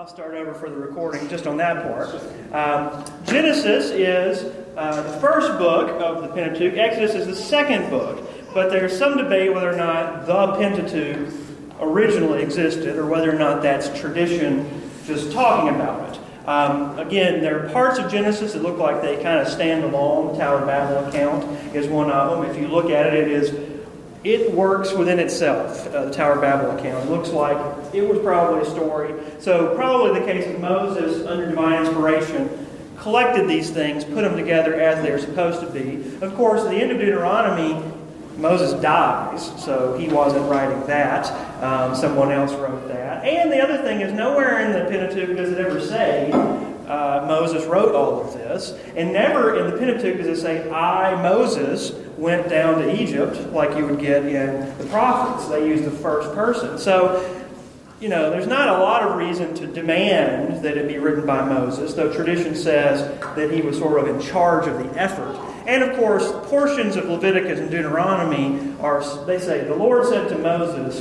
start over for the recording just on that part. Genesis is the first book of the Pentateuch. Exodus is the second book. But there's some debate whether or not the Pentateuch originally existed or whether or not that's tradition just talking about it. Again, there are parts of Genesis that look like they kind of stand alone. The Tower of Babel account is one of them. If you look at it, it works within itself, the Tower of Babel account. It looks like it was probably a story. So probably the case of Moses, under divine inspiration, collected these things, put them together as they're supposed to be. Of course, at the end of Deuteronomy, Moses dies, so he wasn't writing that. Someone else wrote that. And the other thing is, nowhere in the Pentateuch does it ever say Moses wrote all of this. And never in the Pentateuch does it say, I, Moses, went down to Egypt, like you would get in the prophets. They use the first person. So, there's not a lot of reason to demand that it be written by Moses, though tradition says that he was sort of in charge of the effort. And of course, portions of Leviticus and Deuteronomy they say, the Lord said to Moses,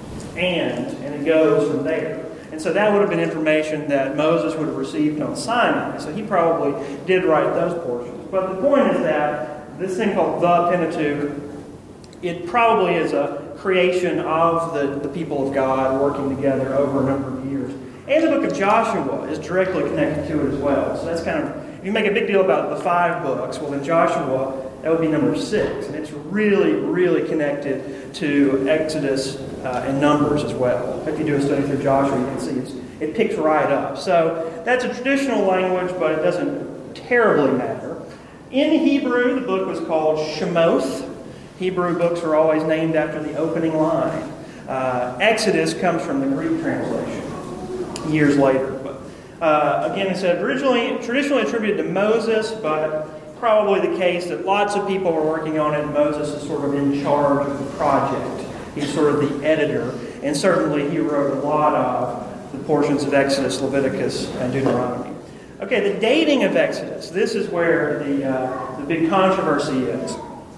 and it goes from there. And so that would have been information that Moses would have received on Sinai. So he probably did write those portions. But the point is that this thing called the Pentateuch, it probably is a creation of the people of God working together over a number of years. And the book of Joshua is directly connected to it as well. So that's kind of, if you make a big deal about the 5 books, well, in Joshua, that would be number 6. And it's really, really connected to Exodus and Numbers as well. If you do a study through Joshua, you can see it picks right up. So that's a traditional language, but it doesn't terribly matter. In Hebrew, the book was called Shemoth. Hebrew books are always named after the opening line. Exodus comes from the Greek translation years later. But again, it said traditionally attributed to Moses, but probably the case that lots of people were working on it, and Moses is sort of in charge of the project. He's sort of the editor, and certainly he wrote a lot of the portions of Exodus, Leviticus, and Deuteronomy. Okay, the dating of Exodus. This is where the big controversy is.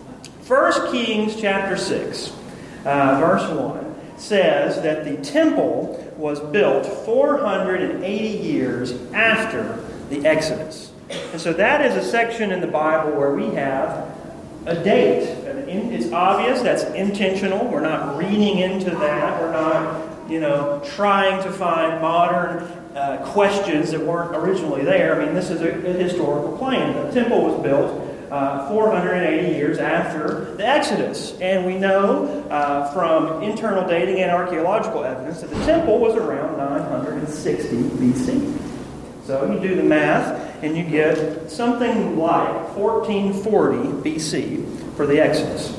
1 Kings chapter 6, verse 1, says that the temple was built 480 years after the Exodus. And so that is a section in the Bible where we have a date. It's obvious, that's intentional. We're not reading into that. We're not, trying to find modern questions that weren't originally there. I mean, this is a historical claim. The temple was built 480 years after the Exodus. And we know from internal dating and archaeological evidence that the temple was around 960 BC. So you do the math and you get something like 1440 BC for the Exodus.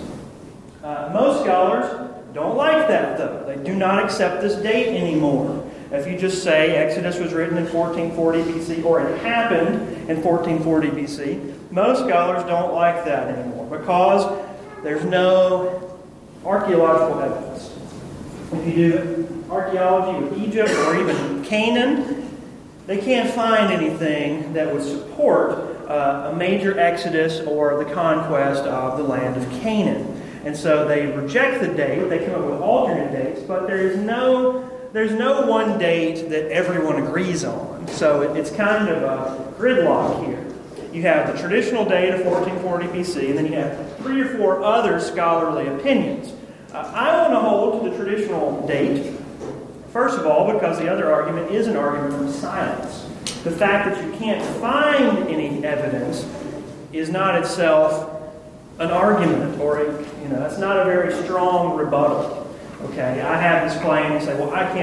Most scholars don't like that, though. They do not accept this date anymore. If you just say Exodus was written in 1440 BC or it happened in 1440 BC, most scholars don't like that anymore because there's no archaeological evidence. If you do archaeology with Egypt or even Canaan, they can't find anything that would support a major exodus or the conquest of the land of Canaan. And so they reject the date. They come up with alternate dates, but there's no one date that everyone agrees on. So it's kind of a gridlock here. You have the traditional date of 1440 BC, and then you have 3 or 4 other scholarly opinions. I want to hold to the traditional date, first of all, because the other argument is an argument from silence. The fact that you can't find any evidence is not itself an argument, or that's not a very strong rebuttal. Okay, I have this claim and say, well, I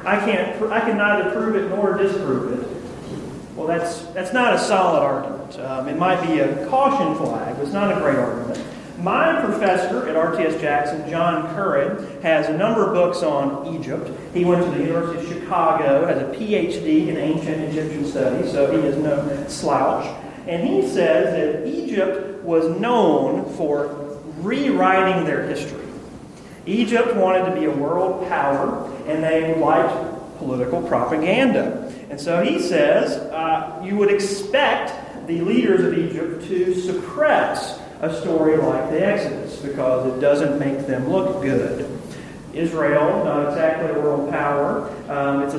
can neither prove it nor disprove it. Well, that's not a solid argument. It might be a caution flag, but it's not a great argument. My professor at RTS Jackson, John Curran, has a number of books on Egypt. He went to the University of Chicago, has a PhD in ancient Egyptian studies, so he is no slouch. And he says that Egypt was known for rewriting their history. Egypt wanted to be a world power, and they liked political propaganda. And so he says you would expect the leaders of Egypt to suppress a story like the Exodus because it doesn't make them look good. Israel, not exactly a world power. It's a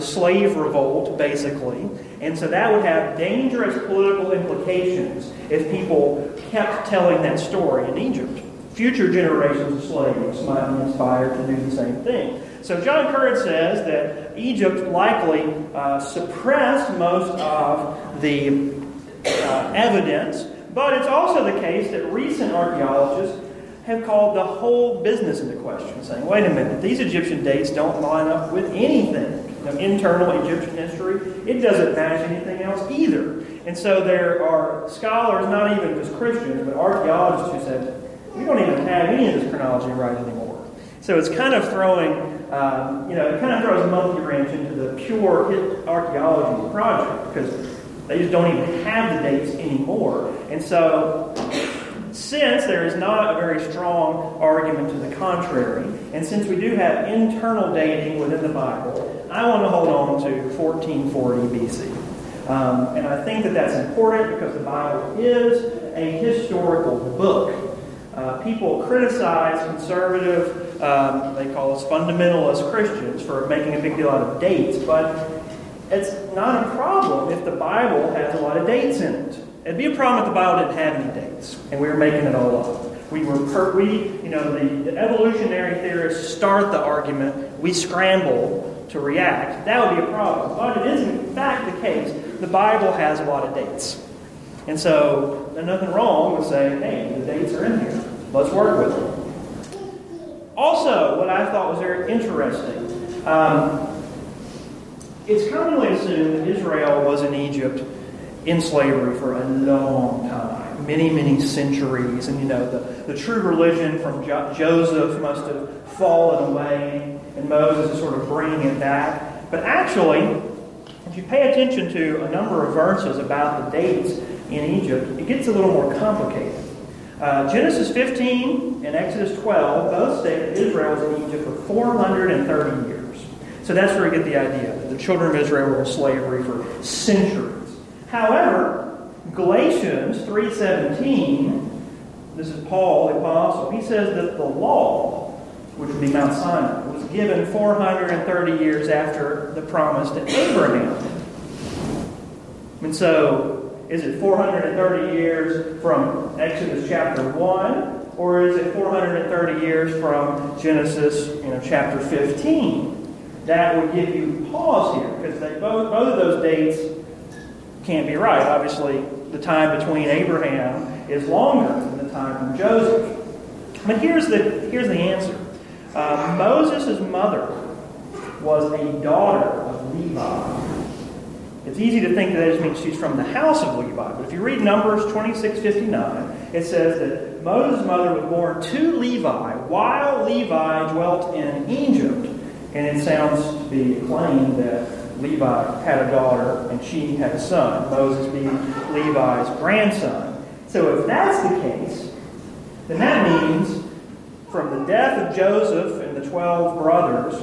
slave revolt, basically. And so that would have dangerous political implications if people kept telling that story in Egypt. Future generations of slaves might be inspired to do the same thing. So John Curran says that Egypt likely suppressed most of the evidence, but it's also the case that recent archaeologists have called the whole business into question, saying, wait a minute, these Egyptian dates don't line up with anything. Internal Egyptian history, it doesn't match anything else either. And so there are scholars, not even just Christians, but archaeologists who said, we don't even have any of this chronology right anymore. So it's kind of throwing, it kind of throws a monkey wrench into the pure archaeology project, because they just don't even have the dates anymore. And so, since there is not a very strong argument to the contrary, and since we do have internal dating within the Bible, I want to hold on to 1440 BC. And I think that that's important because the Bible is a historical book. People criticize conservative, they call us fundamentalist Christians for making a big deal out of dates, but it's not a problem if the Bible has a lot of dates in it. It'd be a problem if the Bible didn't have any dates and we were making it all up. The evolutionary theorists start the argument, we scramble to react. That would be a problem. But it is in fact the case. The Bible has a lot of dates. And so there's nothing wrong with saying, hey, the dates are in here. Let's work with them. Also, what I thought was very interesting, it's commonly assumed that Israel was in Egypt in slavery for a long time, many, many centuries. And the true religion from Joseph must have fallen away, and Moses is sort of bringing it back. But actually, if you pay attention to a number of verses about the dates in Egypt, it gets a little more complicated. Genesis 15 and Exodus 12 both state that Israel was in Egypt for 430 years. So that's where we get the idea that the children of Israel were in slavery for centuries. However, Galatians 3:17, this is Paul the Apostle, he says that the law, which would be Mount Sinai, was given 430 years after the promise to Abraham. And so, is it 430 years from Exodus chapter 1, or is it 430 years from Genesis chapter 15? That would give you pause here, because both of those dates can't be right. Obviously, the time between Abraham is longer than the time from Joseph. But here's the answer. Moses' mother was a daughter of Levi. It's easy to think that just means she's from the house of Levi. But if you read Numbers 26:59, it says that Moses' mother was born to Levi while Levi dwelt in Egypt. And it sounds to be a claim that Levi had a daughter and she had a son, Moses being Levi's grandson. So if that's the case, then that means from the death of Joseph and the 12 brothers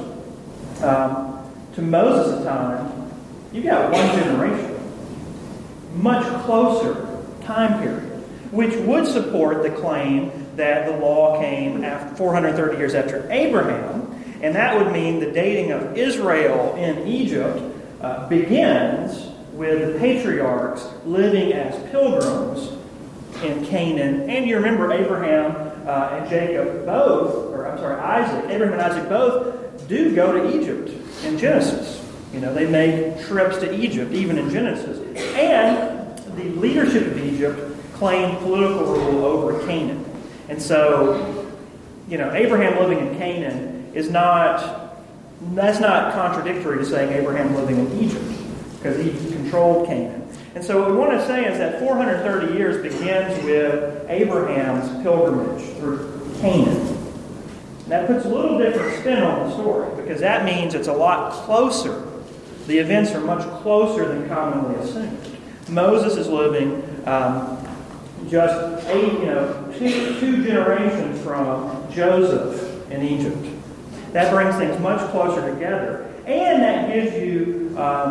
to Moses' time, you got one generation. Much closer time period, which would support the claim that the law came after 430 years after Abraham. And that would mean the dating of Israel in Egypt begins with the patriarchs living as pilgrims in Canaan. And you remember Abraham and Jacob Isaac. Abraham and Isaac both do go to Egypt in Genesis. They make trips to Egypt, even in Genesis. And the leadership of Egypt claimed political rule over Canaan. And so, Abraham living in Canaan that's not contradictory to saying Abraham living in Egypt, because he controlled Canaan. And so what we want to say is that 430 years begins with Abraham's pilgrimage through Canaan. And that puts a little different spin on the story, because that means it's a lot closer. The events are much closer than commonly assumed. Moses is living just two generations from Joseph in Egypt. That brings things much closer together. And that gives you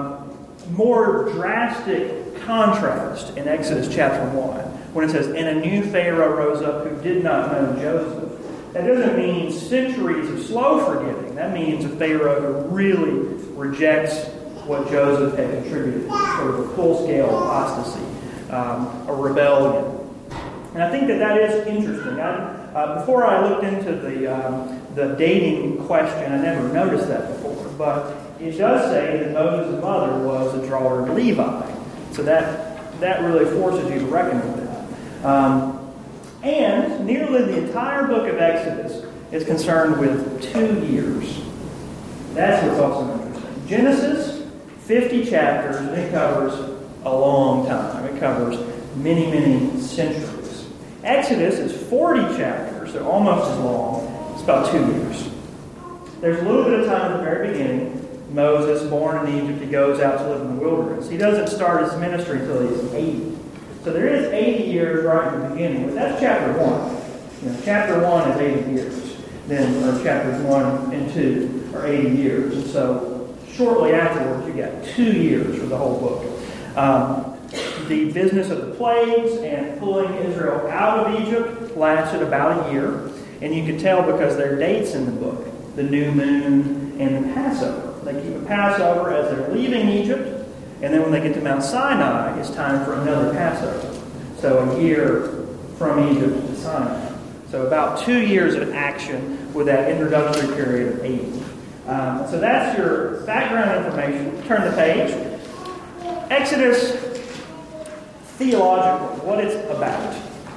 more drastic contrast in Exodus chapter 1, when it says, "And a new Pharaoh rose up who did not know Joseph." That doesn't mean centuries of slow forgetting. That means a Pharaoh who really rejects what Joseph had contributed, sort of a full-scale apostasy, a rebellion. And I think that is interesting. Before I looked into the dating question, I never noticed that before, but it does say that Moses' mother was a drawer of Levi. So that really forces you to reckon with that. And nearly the entire book of Exodus is concerned with 2 years. That's what's also interesting. Genesis, 50 chapters, and it covers a long time. It covers many, many centuries. Exodus is 40 chapters. They're almost as long. It's about 2 years. There's a little bit of time at the very beginning. Moses, born in Egypt, he goes out to live in the wilderness. He doesn't start his ministry until he's 80. So there is 80 years right in the beginning, but that's chapter 1. Chapter 1 is 80 years. Then chapters 1 and 2 are 80 years. And so shortly afterwards, you got 2 years for the whole book. The business of the plagues and pulling Israel out of Egypt lasted about a year. And you can tell because there are dates in the book. The new moon and the Passover. They keep a Passover as they're leaving Egypt. And then when they get to Mount Sinai, it's time for another Passover. So a year from Egypt to Sinai. So about 2 years of action with that introductory period of 80. So that's your background information. Turn the page. Exodus, theologically, what it's about.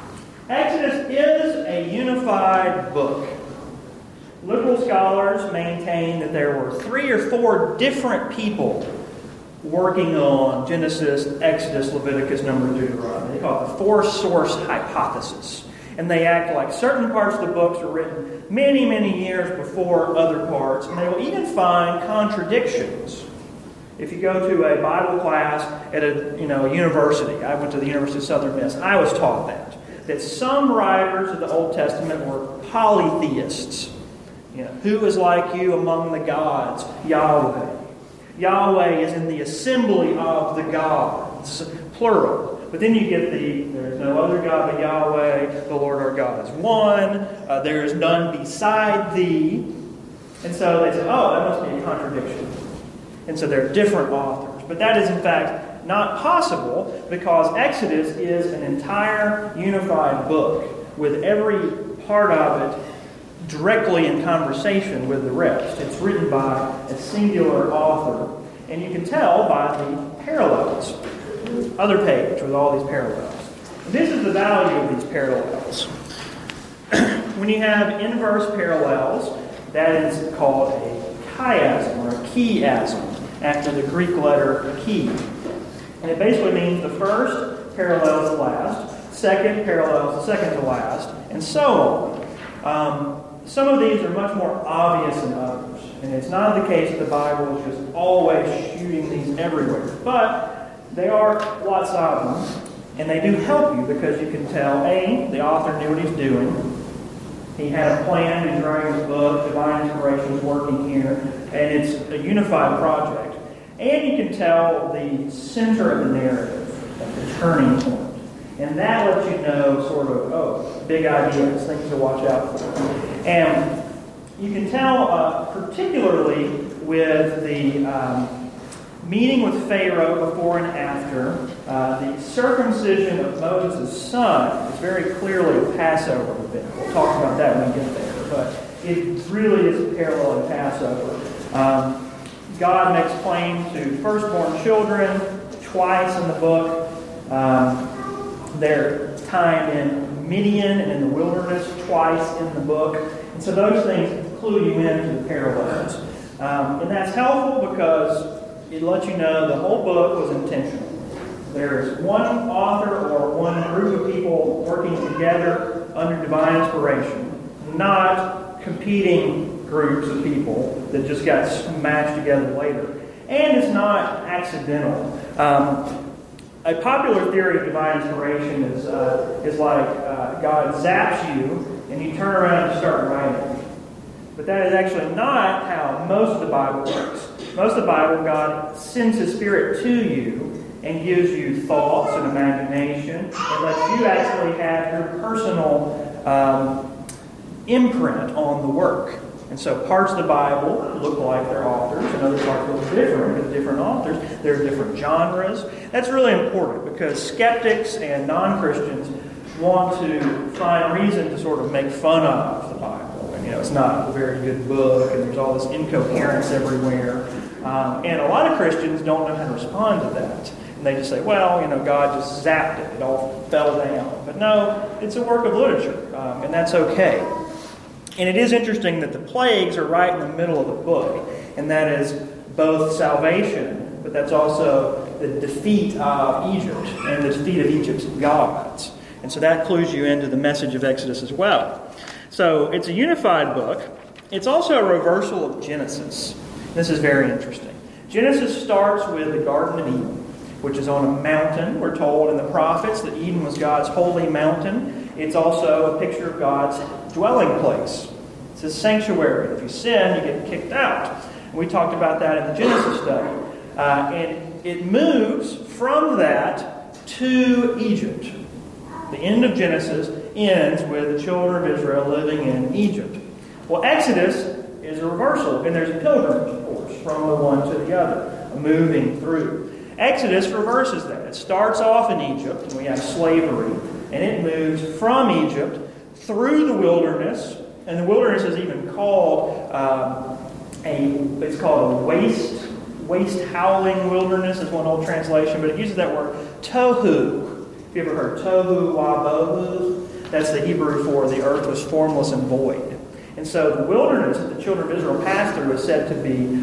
Exodus is a unified book. Liberal scholars maintain that there were 3 or 4 different people working on Genesis, Exodus, Leviticus, Numbers, Deuteronomy. They call it the 4-source hypothesis. And they act like certain parts of the books are written many, many years before other parts. And they will even find contradictions. If you go to a Bible class at a university, I went to the University of Southern Miss, I was taught that some writers of the Old Testament were polytheists. Who is like you among the gods? Yahweh. Yahweh is in the assembly of the gods, plural. But then you get there's no other God but Yahweh, the Lord our God is one, there is none beside thee. And so they say, that must be a contradiction. And so they're different authors. But that is in fact not possible because Exodus is an entire unified book with every part of it directly in conversation with the rest. It's written by a singular author. And you can tell by the parallels. Other page with all these parallels. This is the value of these parallels. When you have inverse parallels, that is called a chiasm or a chiasm after the Greek letter chi. And it basically means the first parallels the last, second parallels the second to last, and so on. Some of these are much more obvious than others. And it's not the case that the Bible is just always shooting these everywhere. But they are lots of them. And they do help you because you can tell, A, the author knew what he's doing. He had a plan in writing his book. Divine inspiration is working here. And it's a unified project. And you can tell the center of the narrative, like the turning point. And that lets you know sort of, big ideas, things to watch out for. And you can tell particularly with the meeting with Pharaoh before and after, the circumcision of Moses' son is very clearly a Passover event. We'll talk about that when we get there. But it really is a parallel to Passover. God makes claim to firstborn children twice in the book. Their time in Midian and in the wilderness twice in the book. And so those things clue you into the parallels. And that's helpful because it lets you know the whole book was intentional. There's one author or one group of people working together under divine inspiration, not competing groups of people that just got smashed together later. And it's not accidental. A popular theory of divine inspiration is like God zaps you and you turn around and start writing. But that is actually not how most of the Bible works. Most of the Bible, God sends His Spirit to you and gives you thoughts and imagination and lets you actually have your personal imprint on the work. And so parts of the Bible look like their authors, and other parts look different with different authors. There are different genres. That's really important because skeptics and non-Christians want to find reason to sort of make fun of the Bible. And, it's not a very good book, and there's all this incoherence everywhere. And a lot of Christians don't know how to respond to that. And they just say, well, God just zapped it. It all fell down. But no, it's a work of literature, and that's okay. And it is interesting that the plagues are right in the middle of the book, and that is both salvation, but that's also the defeat of Egypt and the defeat of Egypt's gods. And so that clues you into the message of Exodus as well. So it's a unified book. It's also a reversal of Genesis. This is very interesting. Genesis starts with the Garden of Eden, which is on a mountain. We're told in the prophets that Eden was God's holy mountain. It's also a picture of God's dwelling place. It's His sanctuary. If you sin, you get kicked out. And we talked about that in the Genesis study. And it moves from that to Egypt. The end of Genesis ends with the children of Israel living in Egypt. Well, Exodus is a reversal, and there's a pilgrimage, of course, from the one to the other, a moving through. Exodus reverses that. It starts off in Egypt, and we have slavery, and it moves from Egypt through the wilderness, and the wilderness is even called a waste howling wilderness is one old translation, but it uses that word tohu. Have you ever heard tohu wabohu? That's the Hebrew for the earth was formless and void. And so the wilderness that the children of Israel passed through is said to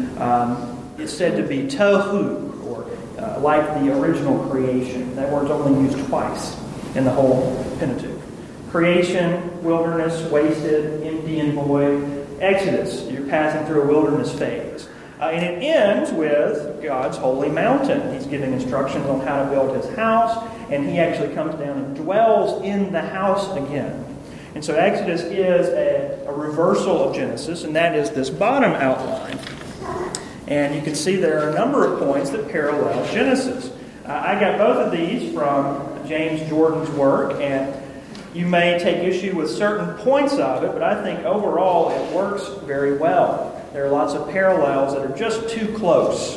be tohu, or like the original creation. That word's only used twice in the whole Pentateuch. Creation, wilderness, wasted, empty and void. Exodus, you're passing through a wilderness phase. And it ends with God's holy mountain. He's giving instructions on how to build His house, and He actually comes down and dwells in the house again. And so Exodus is a reversal of Genesis, and that is this bottom outline. And you can see there are a number of points that parallel Genesis. I got both of these from James Jordan's work, and you may take issue with certain points of it, but I think overall it works very well. There are lots of parallels that are just too close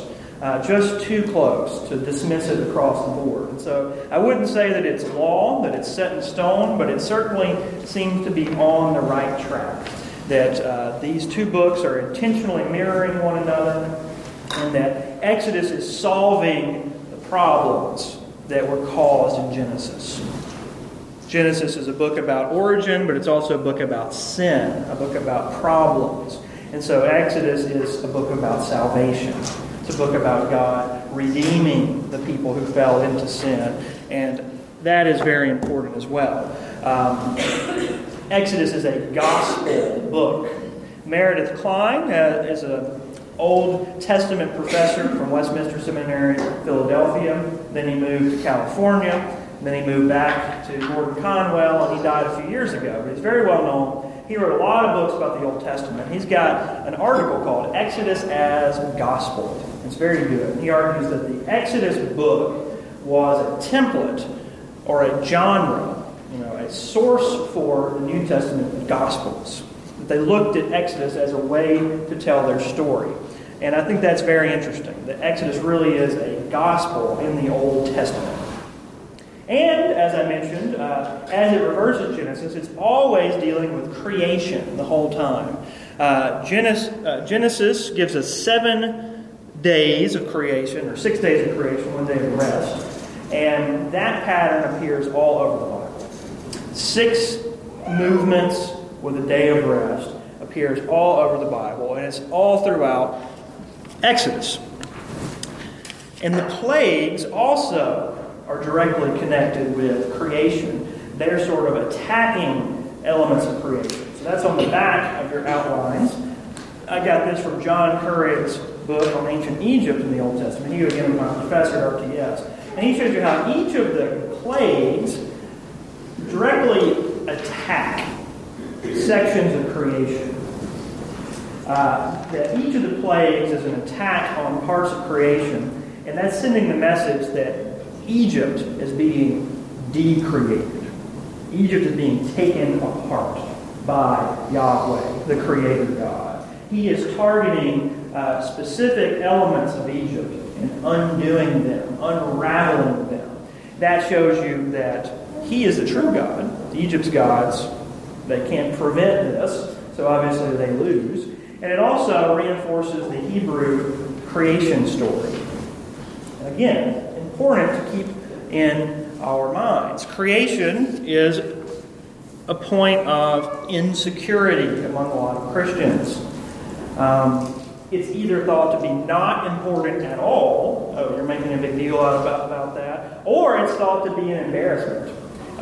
to dismiss it across the board. And so I wouldn't say that it's law, that it's set in stone, but it certainly seems to be on the right track. That these two books are intentionally mirroring one another, and that Exodus is solving the problems that were caused in Genesis. Genesis is a book about origin, but it's also a book about sin, a book about problems. And so Exodus is a book about salvation. It's a book about God redeeming the people who fell into sin. And that is very important as well. Exodus is a gospel book. Meredith Kline is an Old Testament professor from Westminster Seminary, Philadelphia. Then he moved to California. Then he moved back to Gordon Conwell, and he died a few years ago. But he's very well known. He wrote a lot of books about the Old Testament. He's got an article called Exodus as Gospel. It's very good. He argues that the Exodus book was a template or a genre, a source for the New Testament Gospels. That they looked at Exodus as a way to tell their story. And I think that's very interesting. That Exodus really is a gospel in the Old Testament. And, as I mentioned, as it reverses Genesis, it's always dealing with creation the whole time. Genesis gives us 7 days of creation, or 6 days of creation, 1 day of rest. And that pattern appears all over the Bible. 6 movements with a day of rest appears all over the Bible, and it's all throughout Exodus. And the plagues also are directly connected with creation. They're sort of attacking elements of creation. So that's on the back of your outlines. I got this from John Currig's book on ancient Egypt in the Old Testament. He was again my professor at RTS. And he shows you how each of the plagues directly attack sections of creation. That each of the plagues is an attack on parts of creation, and that's sending the message that Egypt is being decreated. Egypt is being taken apart by Yahweh, the Creator God. He is targeting specific elements of Egypt and undoing them, unraveling them. That shows you that He is the true God. The Egypt's gods, they can't prevent this, so obviously they lose. And it also reinforces the Hebrew creation story. Again, important to keep in our minds. Creation is a point of insecurity among a lot of Christians. It's either thought to be not important at all, oh, you're making a big deal about that, or it's thought to be an embarrassment.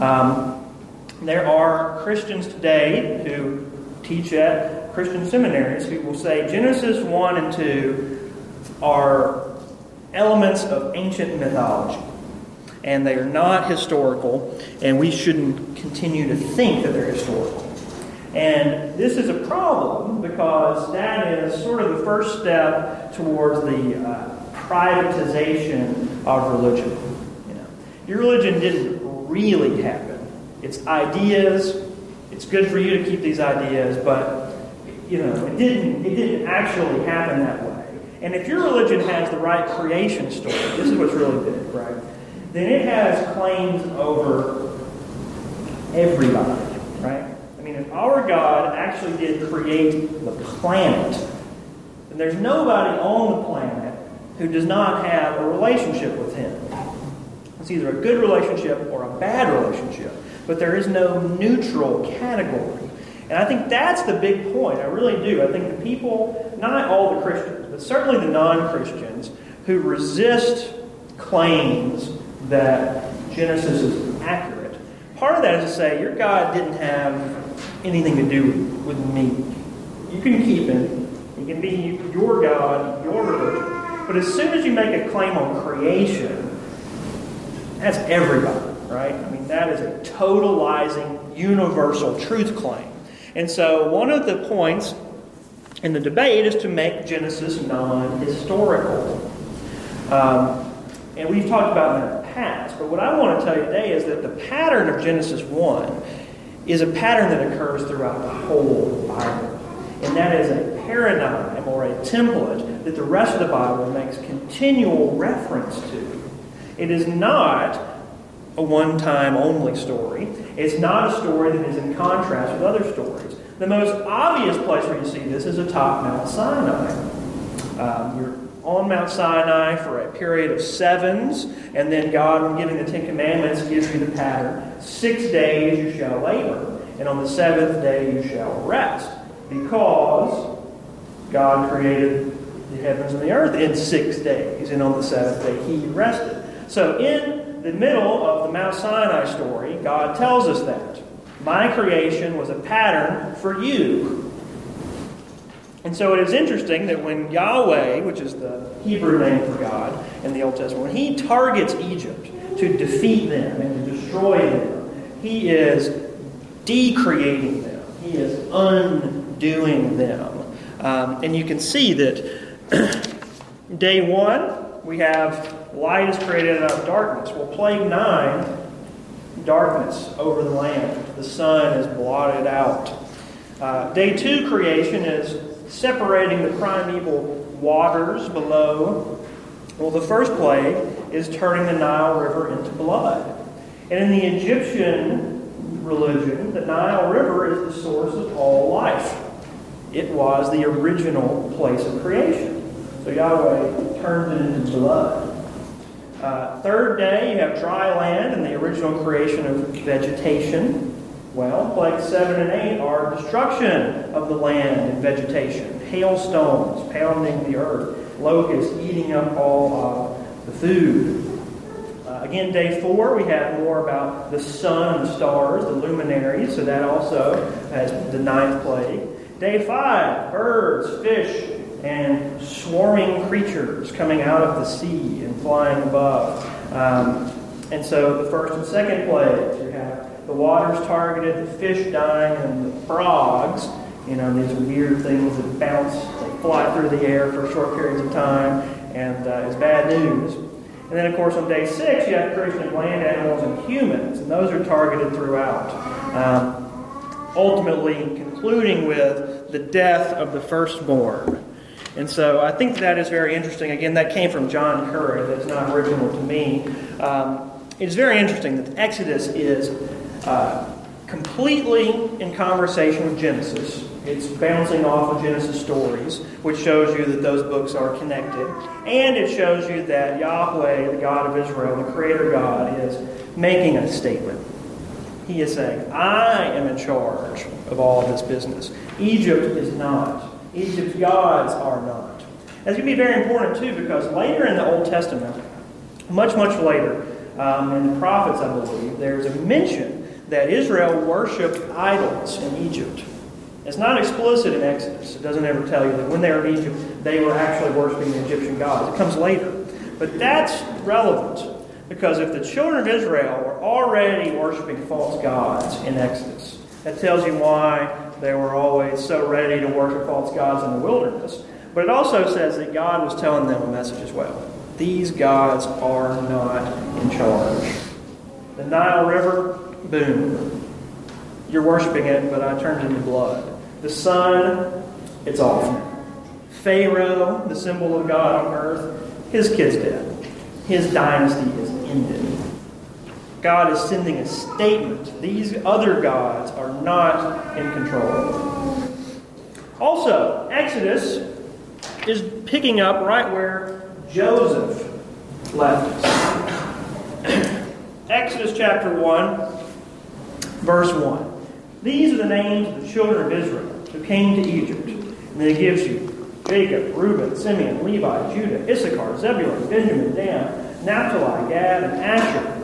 There are Christians today who teach at Christian seminaries who will say Genesis 1 and 2 are elements of ancient mythology, and they are not historical, and we shouldn't continue to think that they're historical. And this is a problem because that is sort of the first step towards the privatization of religion. Your religion didn't really happen. It's ideas. It's good for you to keep these ideas, but it didn't actually happen that way. And if your religion has the right creation story, this is what's really big, right? Then it has claims over everybody, right? I mean, if our God actually did create the planet, then there's nobody on the planet who does not have a relationship with Him. It's either a good relationship or a bad relationship, but there is no neutral category. And I think that's the big point. I really do. I think the people, not all the Christians, but certainly the non-Christians, who resist claims that Genesis is accurate, part of that is to say, your God didn't have anything to do with me. You can keep Him. He can be your God, your religion. But as soon as you make a claim on creation, that's everybody, right? I mean, that is a totalizing, universal truth claim. And so one of the points in the debate is to make Genesis non-historical. And we've talked about it in the past, but what I want to tell you today is that the pattern of Genesis 1 is a pattern that occurs throughout the whole Bible. And that is a paradigm or a template that the rest of the Bible makes continual reference to. It is not a one-time only story. It's not a story that is in contrast with other stories. The most obvious place where you see this is atop Mount Sinai. You're on Mount Sinai for a period of 7s, and then God, when giving the Ten Commandments, gives you the pattern. 6 days you shall labor, and on the 7th day you shall rest, because God created the heavens and the earth in 6 days, and on the 7th day He rested. So in the middle of the Mount Sinai story, God tells us that. My creation was a pattern for you. And so it is interesting that when Yahweh, which is the Hebrew name for God in the Old Testament, when He targets Egypt to defeat them and to destroy them, He is decreating them. He is undoing them. And you can see that day 1, we have light is created out of darkness. Well, plague 9, darkness over the land. The sun is blotted out. Day 2 creation is separating the primeval waters below. Well, the first plague is turning the Nile River into blood. And in the Egyptian religion, the Nile River is the source of all life. It was the original place of creation. So Yahweh turns it into blood. Third day, you have dry land and the original creation of vegetation. Well, plagues 7 and 8 are destruction of the land and vegetation. Hailstones pounding the earth. Locusts eating up all of the food. Again, day 4, we have more about the sun and the stars, the luminaries. So that also has the 9th plague. Day 5, birds, fish, and swarming creatures coming out of the sea and flying above. And so the first and second plagues, you have the waters targeted, the fish dying, and the frogs. These weird things that bounce, they fly through the air for short periods of time, and it's bad news. And then, of course, on day 6, you have creation of land animals and humans, and those are targeted throughout. Ultimately concluding with the death of the firstborn. And so I think that is very interesting. Again, that came from John Curry. That's not original to me. It's very interesting that Exodus is completely in conversation with Genesis. It's bouncing off of Genesis stories, which shows you that those books are connected. And it shows you that Yahweh, the God of Israel, the Creator God, is making a statement. He is saying, I am in charge of all of this business. Egypt is not. Egypt's gods are not. That's going to be very important too, because later in the Old Testament, much later, in the prophets, I believe, there's a mention that Israel worshipped idols in Egypt. It's not explicit in Exodus. It doesn't ever tell you that when they were in Egypt, they were actually worshiping the Egyptian gods. It comes later. But that's relevant, because if the children of Israel were already worshiping false gods in Exodus, that tells you why they were always so ready to worship false gods in the wilderness. But it also says that God was telling them a message as well. These gods are not in charge. The Nile River, boom. You're worshiping it, but I turned it into blood. The sun, it's off now. Pharaoh, the symbol of God on earth, his kid's dead. His dynasty is ended. God is sending a statement. These other gods are not in control. Also, Exodus is picking up right where Joseph left us. Exodus chapter 1, verse 1. These are the names of the children of Israel who came to Egypt. And then it gives you Jacob, Reuben, Simeon, Levi, Judah, Issachar, Zebulun, Benjamin, Dan, Naphtali, Gad, and Asher.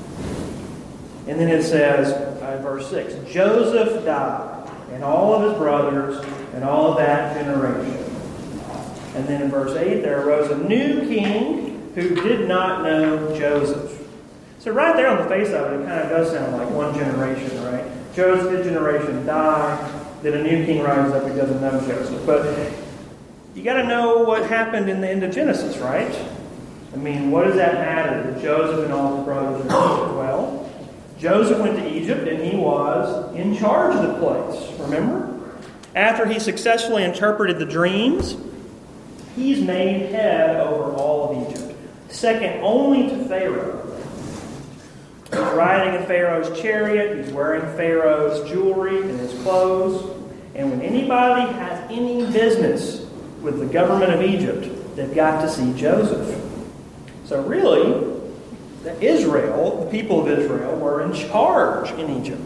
And then it says, verse 6, Joseph died, and all of his brothers, and all of that generation. And then in verse 8, there arose a new king who did not know Joseph. So right there on the face of it, it kind of does sound like one generation, right? Joseph's generation died, then a new king rises up who doesn't know Joseph. But you got to know what happened in the end of Genesis, right? I mean, what does that matter that Joseph and all his brothers are in Egypt? Well, Joseph went to Egypt and he was in charge of the place, remember? After he successfully interpreted the dreams, he's made head over all of Egypt, second only to Pharaoh. He's riding in Pharaoh's chariot, he's wearing Pharaoh's jewelry and his clothes. And when anybody has any business with the government of Egypt, they've got to see Joseph. So really, Israel, the people of Israel, were in charge in Egypt.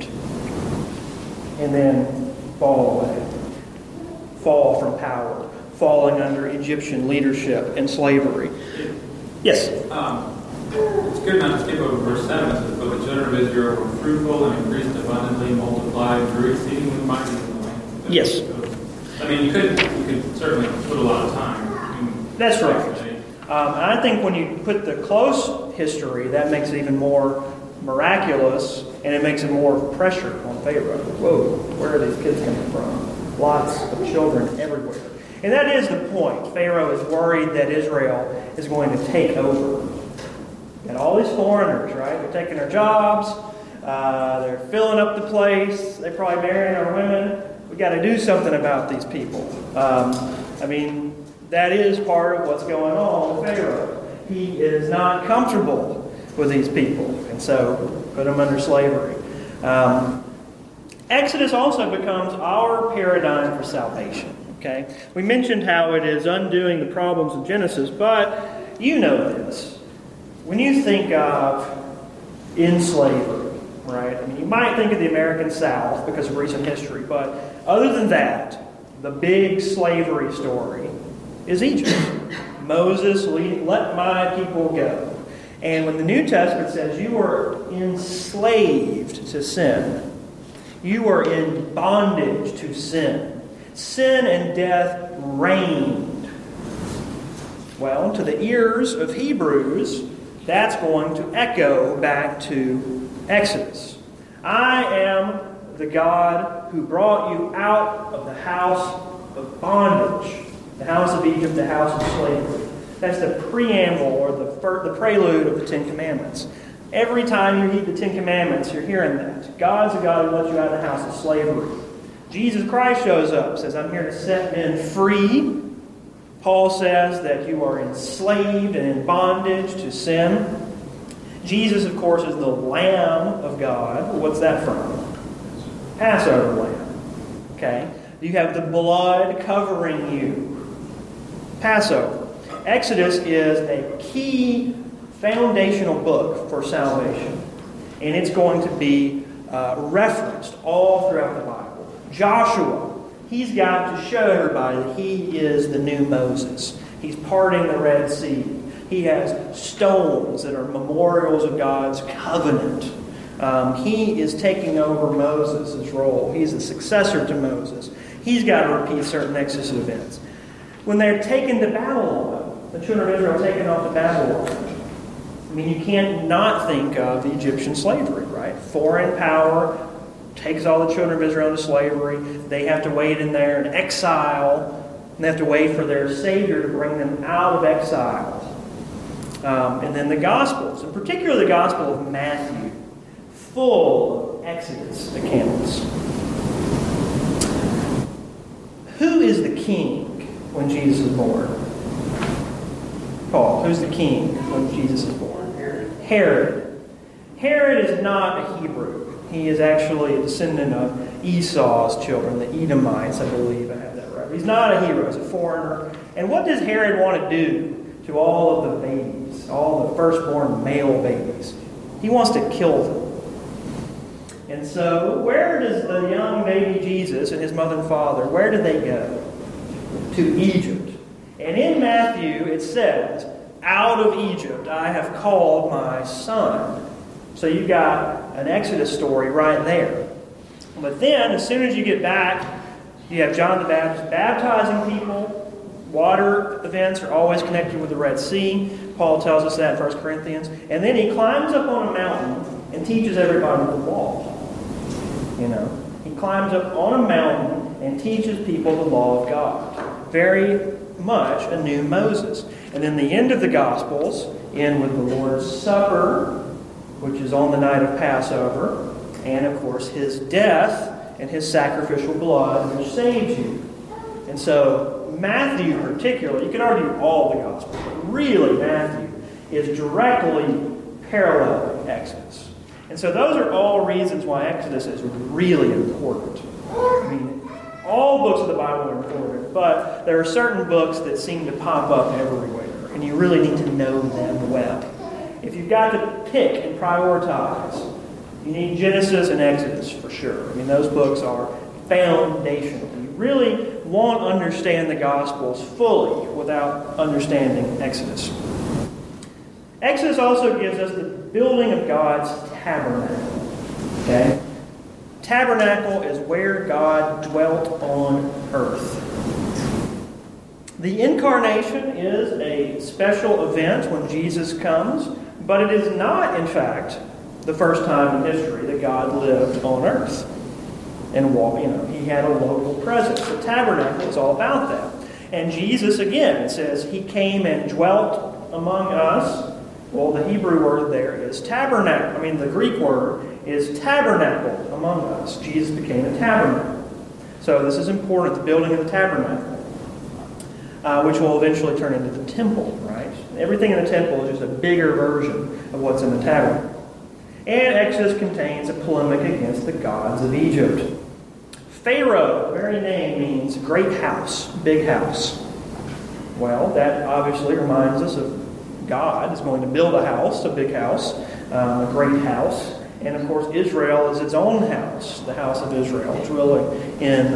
And then fall away. Fall from power. Falling under Egyptian leadership and slavery. Yes? It's good not to skip over verse 7. It says, but the children of Israel were fruitful and increased abundantly, multiplied, grew exceedingly mighty in the land. Yes. I mean, you could certainly put a lot of time. That's right. And I think when you put the close history, that makes it even more miraculous, and it makes it more pressure on Pharaoh. Whoa, where are these kids coming from? Lots of children everywhere. And that is the point. Pharaoh is worried that Israel is going to take over. And all these foreigners, right? They're taking their jobs. They're filling up the place. They're probably marrying our women. We've got to do something about these people. I mean, that is part of what's going on with Pharaoh. He is not comfortable with these people. And so, put them under slavery. Exodus also becomes our paradigm for salvation. Okay? We mentioned how it is undoing the problems of Genesis, but you know this. When you think of in slavery, right? I mean, you might think of the American South because of recent history, but other than that, the big slavery story is Egypt. Moses, let my people go. And when the New Testament says you are enslaved to sin, you are in bondage to sin. Sin and death reigned. Well, to the ears of Hebrews, that's going to echo back to Exodus. I am the God who brought you out of the house of bondage, the house of Egypt, the house of slavery. That's the preamble or the prelude of the Ten Commandments. Every time you read the Ten Commandments, you're hearing that. God's the God who lets you out of the house of slavery. Jesus Christ shows up, says, I'm here to set men free. Paul says that you are enslaved and in bondage to sin. Jesus, of course, is the Lamb of God. Well, what's that from? Passover lamb. Okay? You have the blood covering you. Passover. Exodus is a key foundational book for salvation. And it's going to be referenced all throughout the Bible. Joshua, he's got to show everybody that he is the new Moses. He's parting the Red Sea. He has stones that are memorials of God's covenant. He is taking over Moses' role. He's the successor to Moses. He's got to repeat certain Exodus events. When they're taken to Babylon, the children of Israel are taken off to Babylon. I mean, you can't not think of the Egyptian slavery, right? Foreign power takes all the children of Israel into slavery. They have to wait in there in exile. And they have to wait for their Savior to bring them out of exile. And then the Gospels, in particular the Gospel of Matthew, full of Exodus accounts. Who is the king when Jesus is born? Paul, who's the king when Jesus is born? Herod. Herod is not a Hebrew. He is actually a descendant of Esau's children, the Edomites, I believe. I have that right. He's not a Hebrew. He's a foreigner. And what does Herod want to do to all of the babies, all the firstborn male babies? He wants to kill them. And so, where does the young baby Jesus and his mother and father, where do they go? To Egypt. And in Matthew, it says, out of Egypt I have called my son. So you've got an Exodus story right there. But then, as soon as you get back, you have John the Baptist baptizing people. Water events are always connected with the Red Sea. Paul tells us that in 1 Corinthians. And then he climbs up on a mountain and teaches everybody the law. You know, he climbs up on a mountain and teaches people the law of God. Very much a new Moses. And then the end of the Gospels end with the Lord's Supper, which is on the night of Passover, and of course his death and his sacrificial blood, which saves you. And so Matthew particularly, you could argue all the Gospels, but really Matthew is directly paralleling Exodus. And so those are all reasons why Exodus is really important. I mean, all books of the Bible are important, but there are certain books that seem to pop up everywhere, and you really need to know them well. If you've got to pick and prioritize, you need Genesis and Exodus for sure. I mean, those books are foundational. You really won't understand the Gospels fully without understanding Exodus. Exodus also gives us the building of God's tabernacle. Okay? Tabernacle is where God dwelt on earth. The incarnation is a special event when Jesus comes, but it is not, in fact, the first time in history that God lived on earth and walked. You know, he had a local presence. The tabernacle is all about that. And Jesus, again, it says he came and dwelt among us. Well, the Hebrew word there is tabernacle. I mean, the Greek word is tabernacle among us. Jesus became a tabernacle. So this is important, the building of the tabernacle, which will eventually turn into the temple, right? Everything in the temple is just a bigger version of what's in the tabernacle. And Exodus contains a polemic against the gods of Egypt. Pharaoh, the very name means great house, big house. Well, that obviously reminds us of God is going to build a house, a big house, a great house. And of course, Israel is its own house, the house of Israel, dwelling in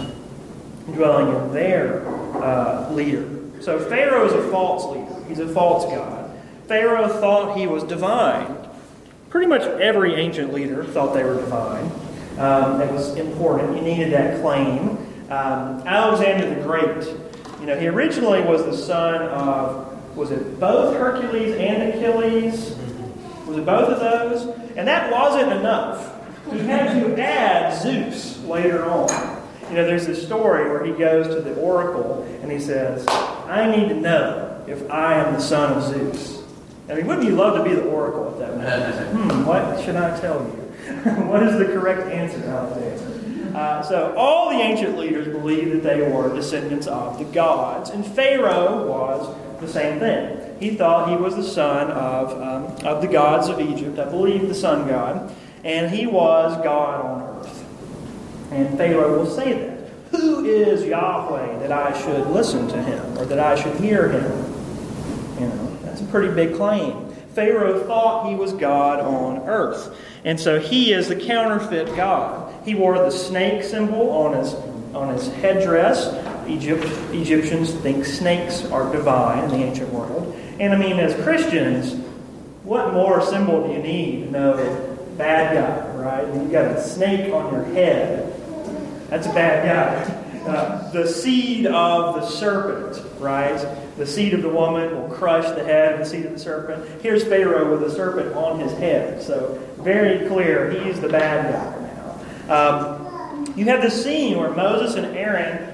their leader. So Pharaoh is a false leader. He's a false god. Pharaoh thought he was divine. Pretty much every ancient leader thought they were divine. It was important. You needed that claim. Alexander the Great, he originally was the son of, was it both Hercules and Achilles? Was it both of those? And that wasn't enough. He had to add Zeus later on. There's this story where he goes to the oracle and he says, I need to know if I am the son of Zeus. I mean, wouldn't you love to be the oracle at that moment? What should I tell you? What is the correct answer, Alexander? So all the ancient leaders believed that they were descendants of the gods, and Pharaoh was the same thing. He thought he was the son of the gods of Egypt, I believe the sun god, and he was God on earth. And Pharaoh will say that. Who is Yahweh that I should listen to him, or that I should hear him? That's a pretty big claim. Pharaoh thought he was God on earth. And so he is the counterfeit God. He wore the snake symbol on his headdress. Egyptians think snakes are divine in the ancient world. And as Christians, what more symbol do you need to know bad guy, right? You've got a snake on your head. That's a bad guy. The seed of the serpent, right? The seed of the woman will crush the head of the seed of the serpent. Here's Pharaoh with a serpent on his head. So very clear, he's the bad guy now. You have this scene where Moses and Aaron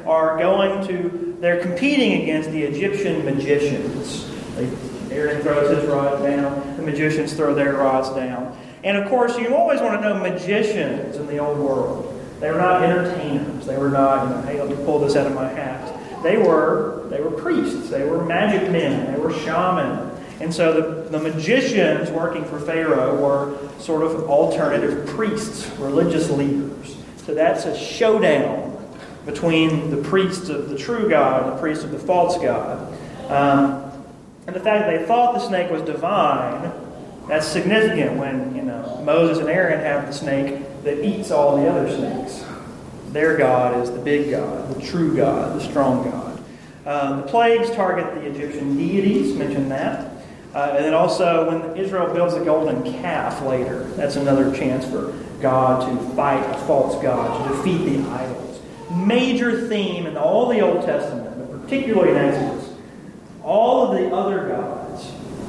they're competing against the Egyptian magicians. Aaron throws his rod down, the magicians throw their rods down. And of course, you always want to know magicians in the old world. They were not entertainers. They were not, hey, let me pull this out of my hat. They were priests. They were magic men. They were shamans. And so the magicians working for Pharaoh were sort of alternative priests, religious leaders. So that's a showdown between the priests of the true God and the priests of the false God. And the fact that they thought the snake was divine, that's significant when, Moses and Aaron have the snake that eats all the other snakes. Their God is the big God, the true God, the strong God. The plagues target the Egyptian deities, mentioned that. And then also when Israel builds a golden calf later, that's another chance for God to fight a false God, to defeat the idols. Major theme in all the Old Testament, but particularly in Exodus, all of the other gods,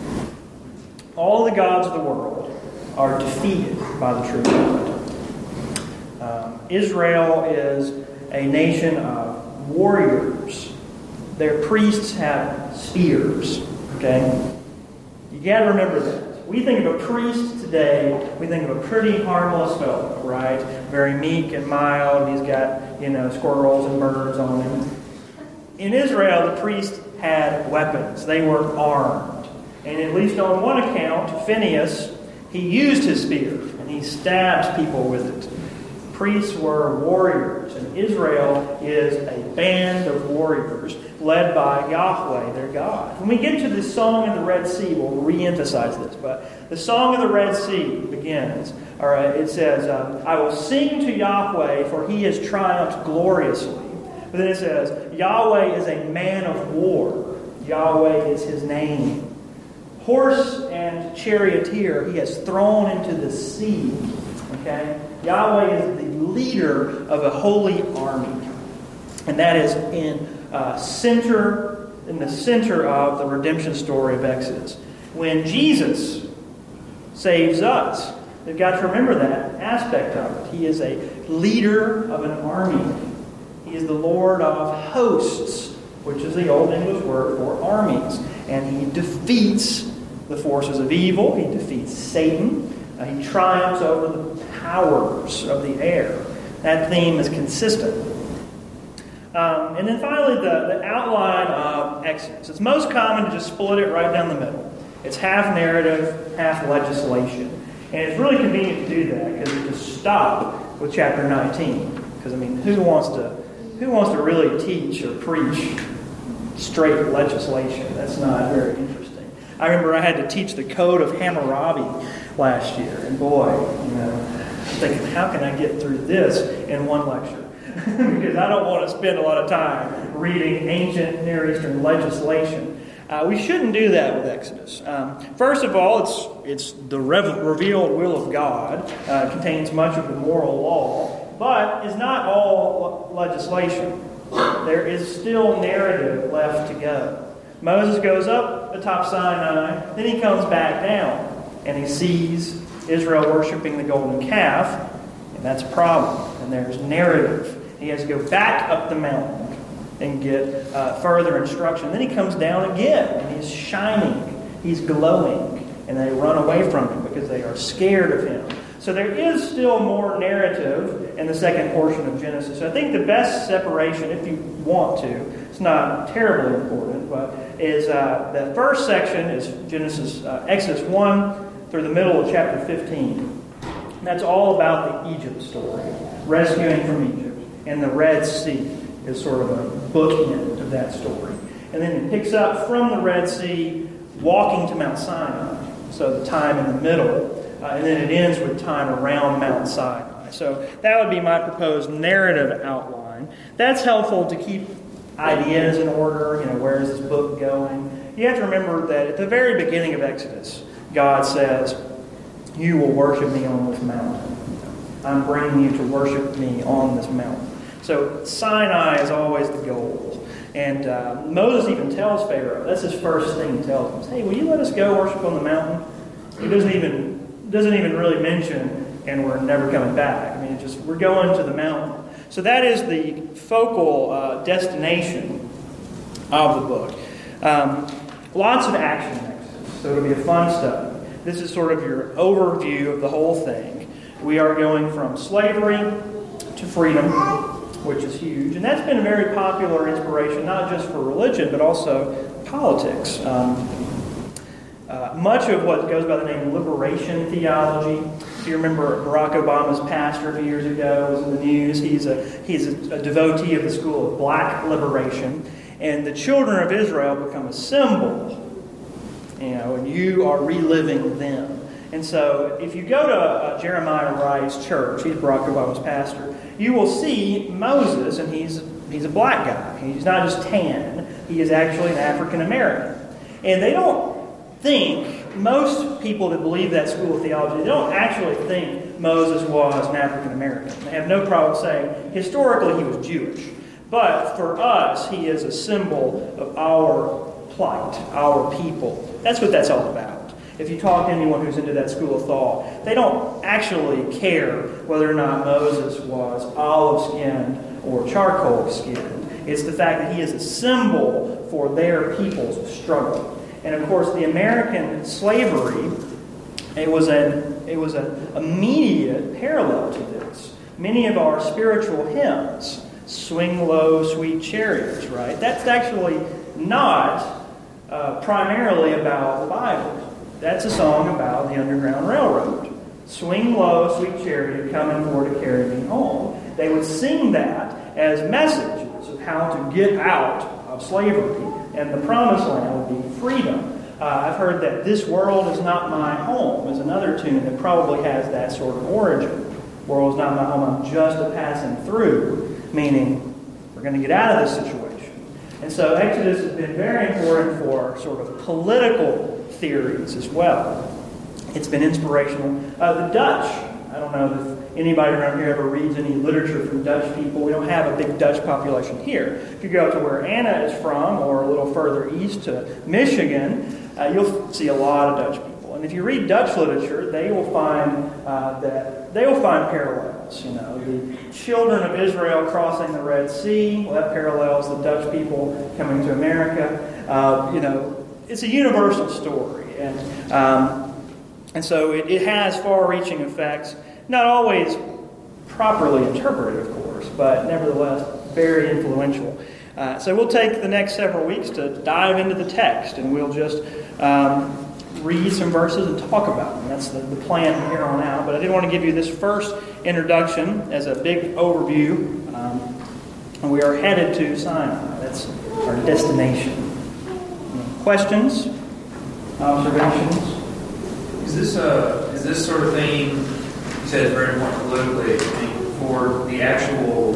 all of the gods of the world are defeated by the true God. Israel is a nation of warriors. Their priests have spears. Okay? You got to remember that. We think of a priest today, we think of a pretty harmless fellow, right? Very meek and mild. He's got, squirrels and birds on him. In Israel, the priest had weapons. They were armed. And at least on one account, Phinehas, he used his spear and he stabbed people with it. Priests were warriors, and Israel is a band of warriors led by Yahweh, their God. When we get to the Song of the Red Sea, we'll re-emphasize this, but the Song of the Red Sea begins, it says, I will sing to Yahweh, for he has triumphed gloriously. But then it says, Yahweh is a man of war. Yahweh is his name. Horse and charioteer he has thrown into the sea. Okay? Yahweh is the leader of a holy army. And that is in the center of the redemption story of Exodus. When Jesus saves us, we've got to remember that aspect of it. He is a leader of an army. He is the Lord of hosts, which is the Old English word for armies. And he defeats the forces of evil. He defeats Satan. He triumphs over the powers of the air. That theme is consistent. And then finally, the outline of Exodus. It's most common to just split it right down the middle. It's half narrative, half legislation. And it's really convenient to do that because you just stop with chapter 19. Because, who wants to really teach or preach straight legislation? That's not very interesting. I remember I had to teach the Code of Hammurabi last year. And boy, I'm thinking, how can I get through this in one lecture? Because I don't want to spend a lot of time reading ancient Near Eastern legislation. We shouldn't do that with Exodus. First of all, it's the revealed will of God. It contains much of the moral law, but it's not all legislation. There is still narrative left to go. Moses goes up atop Sinai, then he comes back down, and he sees Israel worshiping the golden calf, and that's a problem. And there's narrative. He has to go back up the mountain and get further instruction. Then he comes down again, and he's shining. He's glowing, and they run away from him because they are scared of him. So there is still more narrative in the second portion of Genesis. So I think the best separation, if you want to, it's not terribly important, but is the first section is Exodus 1 through the middle of chapter 15. And that's all about the Egypt story, rescuing from Egypt. And the Red Sea is sort of a bookend of that story. And then it picks up from the Red Sea, walking to Mount Sinai. So the time in the middle. And then it ends with time around Mount Sinai. So that would be my proposed narrative outline. That's helpful to keep ideas in order. Where is this book going? You have to remember that at the very beginning of Exodus, God says, "You will worship me on this mountain. I'm bringing you to worship me on this mountain." So Sinai is always the goal. And Moses even tells Pharaoh, that's his first thing he tells him, "Hey, will you let us go worship on the mountain?" He doesn't even really mention, "and we're never coming back." I mean, we're going to the mountain. So that is the focal destination of the book. Lots of action in Exodus, so it'll be a fun study. This is sort of your overview of the whole thing. We are going from slavery to freedom, which is huge. And that's been a very popular inspiration, not just for religion, but also politics. Much of what goes by the name liberation theology. If you remember Barack Obama's pastor a few years ago was in the news. He's a devotee of the school of black liberation. And the children of Israel become a symbol. And you are reliving them. And so if you go to Jeremiah Wright's church, he's Barack Obama's pastor, you will see Moses, and he's a black guy. He's not just tan. He is actually an African American. And they don't think, most people that believe that school of theology, they don't actually think Moses was an African American. They have no problem saying, historically he was Jewish. But for us, he is a symbol of our plight, our people. That's what that's all about. If you talk to anyone who's into that school of thought, they don't actually care whether or not Moses was olive-skinned or charcoal-skinned. It's the fact that he is a symbol for their people's struggle. And of course, the American slavery, it was an immediate parallel to this. Many of our spiritual hymns, "Swing Low, Sweet Chariots," right? That's actually not primarily about the Bible. That's a song about the Underground Railroad. "Swing low, sweet chariot, coming for to carry me home." They would sing that as messages of how to get out of slavery, and the promised land would be freedom. I've heard that "This World Is Not My Home" is another tune that probably has that sort of origin. "World is not my home, I'm just a passing through," meaning we're going to get out of this situation. And so Exodus has been very important for sort of political theories as well. It's been inspirational. The Dutch, I don't know if anybody around here ever reads any literature from Dutch people. We don't have a big Dutch population here. If you go to where Anna is from, or a little further east to Michigan, you'll see a lot of Dutch people. And if you read Dutch literature, they will find parallels. The children of Israel crossing the Red Sea, well, that parallels the Dutch people coming to America. It's a universal story, and so it has far-reaching effects. Not always properly interpreted, of course, but nevertheless very influential. So we'll take the next several weeks to dive into the text, and we'll just read some verses and talk about them. That's the plan from here on out. But I did want to give you this first introduction as a big overview, and we are headed to Sinai. That's our destination. Questions? Observations? Is this sort of thing, you said it's very important politically, for the actual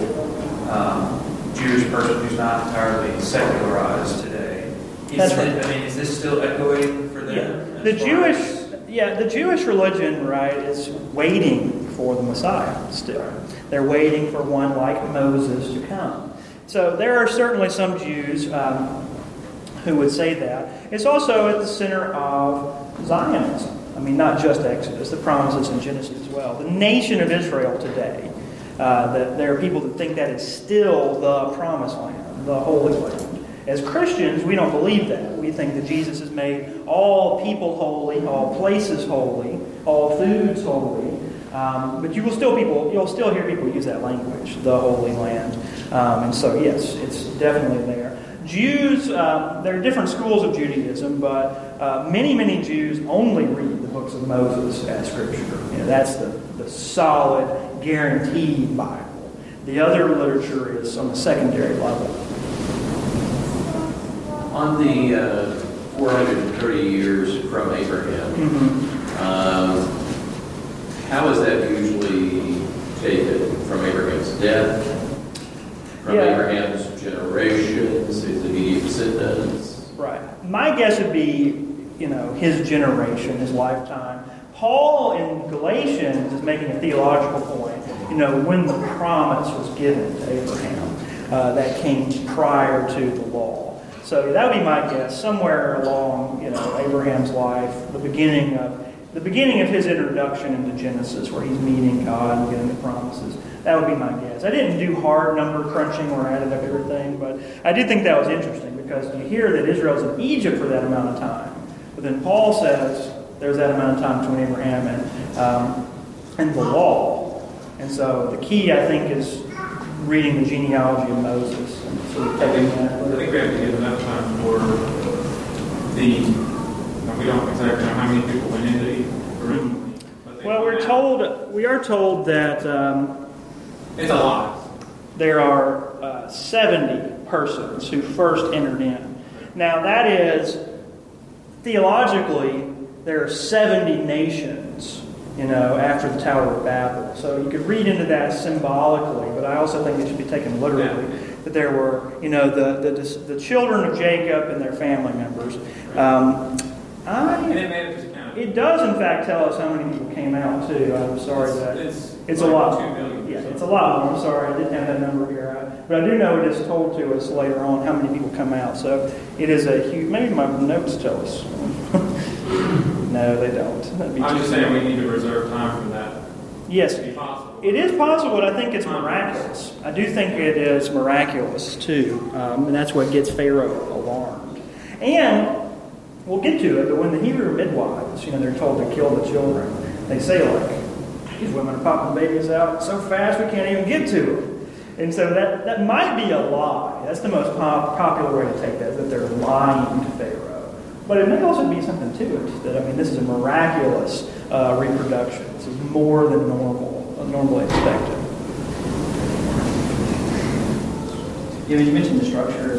Jewish person who's not entirely secularized today? That's right. Is this still echoing for them? Yeah. The Jewish religion, right, is waiting for the Messiah still. They're waiting for one like Moses to come. So there are certainly some Jews who would say that. It's also at the center of Zionism. I mean, not just Exodus, the promises in Genesis as well. The nation of Israel today, that there are people that think that is still the promised land, the Holy Land. As Christians, we don't believe that. We think that Jesus has made all people holy, all places holy, all foods holy. But you'll still hear people use that language, the Holy Land. And so, yes, it's definitely there. Jews, there are different schools of Judaism, but many, many Jews only read the books of Moses as Scripture. That's the solid, guaranteed Bible. The other literature is on the secondary level. On the 430 years from Abraham, how is that usually taken? From Abraham's death? From Abraham's generations? His immediate descendants? Right. My guess would be, his generation, his lifetime. Paul in Galatians is making a theological point, when the promise was given to Abraham, that came prior to the law. So that would be my guess, somewhere along, Abraham's life, the beginning of his introduction into Genesis, where he's meeting God and getting the promises. That would be my guess. I didn't do hard number crunching or added up everything, but I did think that was interesting because you hear that Israel's in Egypt for that amount of time. But then Paul says there's that amount of time between Abraham and the law. And so the key, I think, is reading the genealogy of Moses and sort of taking that. I think we have to give enough time for we don't exactly know how many people went into Egypt originally. Well, we are told that it's a lot. There are 70 persons who first entered in. Now that is, theologically, there are 70 nations, after the Tower of Babel. So you could read into that symbolically, but I also think it should be taken literally. Yeah. That there were, the children of Jacob and their family members. It does, in fact, tell us how many people came out, too. I'm sorry it's a lot. 2 million. Yeah, it's a lot more. I'm sorry, I didn't have that number here. But I do know it is told to us later on how many people come out. So it is a huge... Maybe my notes tell us. No, they don't. I'm just saying we need to reserve time for that. Yes. It possible. It is possible, but I think it's miraculous. I do think it is miraculous, too. And that's what gets Pharaoh alarmed. And... we'll get to it, but when the Hebrew midwives, they're told to kill the children, they say, these women are popping babies out so fast we can't even get to them. And so that might be a lie. That's the most popular way to take that they're lying to Pharaoh. But it may also be something to it, that, this is a miraculous reproduction. This is more than normally expected. You mentioned the structure.